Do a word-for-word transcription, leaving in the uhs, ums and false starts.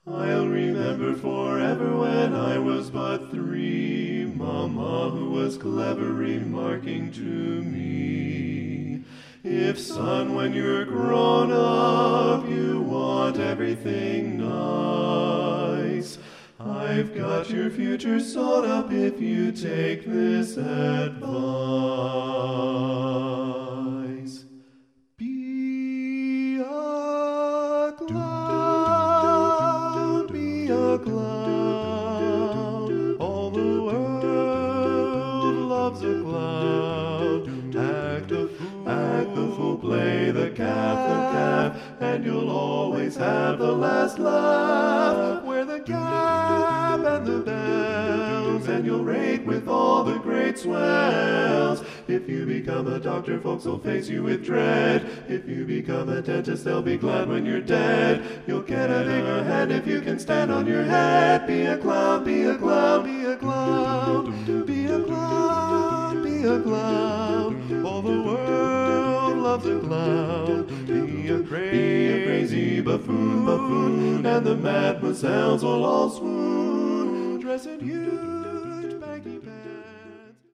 I'll remember forever when I was but three, Mama, who was clever, remarking to me, if son, when you're grown up, you want everything nice, I've got your future sewed up if you take this advice. Be a clown, be a clown, all the world loves a clown. Act the fool, act the fool, play the calf, the calf, and you'll always have the last laugh. Wear the cap and the bells, and you'll rate with all the great swells. If you become a doctor, folks will face you with dread. If you become a dentist, they'll be glad when you're dead. You'll get a bigger head if you can stand on your head. Be a clown, be a clown, be a clown, be a clown, be a clown. All the world loves a clown. Be a crazy, be a crazy buffoon, buffoon, and the mademoiselles will all swoon. Dress in you.